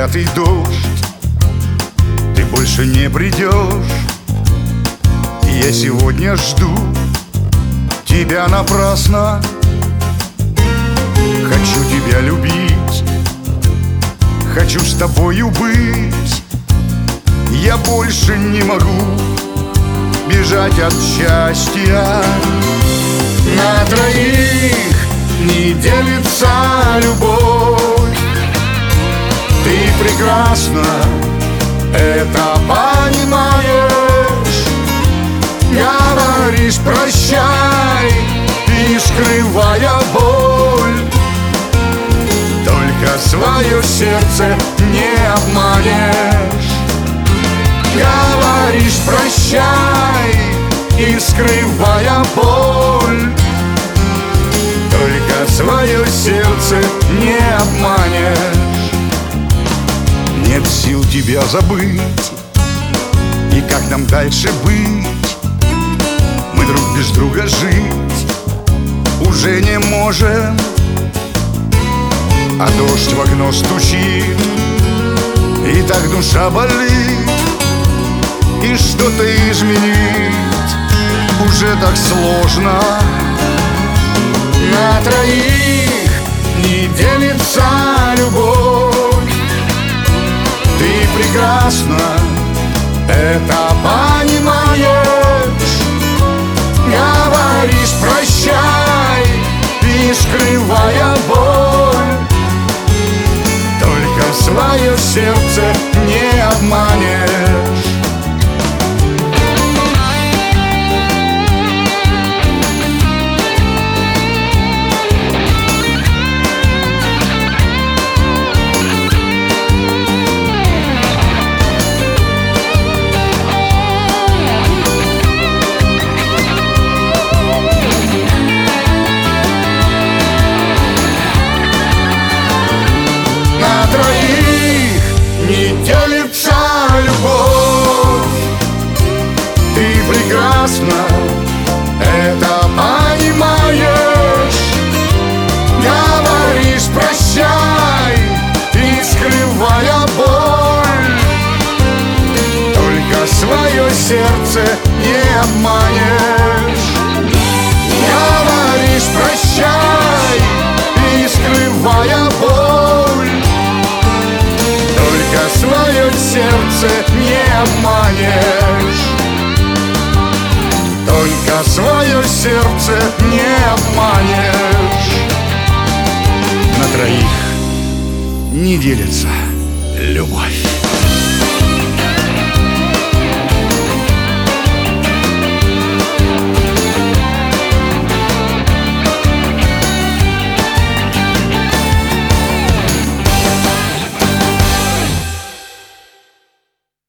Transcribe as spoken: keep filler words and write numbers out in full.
проклятый дождь, ты больше не придешь. Я сегодня жду тебя напрасно. Хочу тебя любить, хочу с тобою быть. Я больше не могу бежать от счастья. На троих не делится любовь. Ты прекрасно это понимаешь. Говоришь прощай и скрывая боль, только свое сердце не обманешь. Говоришь прощай и скрывая боль, только свое сердце не обманешь. Нет сил тебя забыть, и как нам дальше быть? Мы друг без друга жить уже не можем, а дождь в окно стучит, и так душа болит. И что-то изменить уже так сложно. На троих не делится любовь. Ты прекрасно это понимаешь. Говоришь прощай и скрывая боль, только свое сердце не обманешь. Прекрасно это понимаешь. Говоришь прощай и скрывая боль, только свое сердце не обманешь. Говоришь прощай и скрывая боль, только свое сердце не обманешь. Только свое сердце не обманешь. На троих не делится любовь.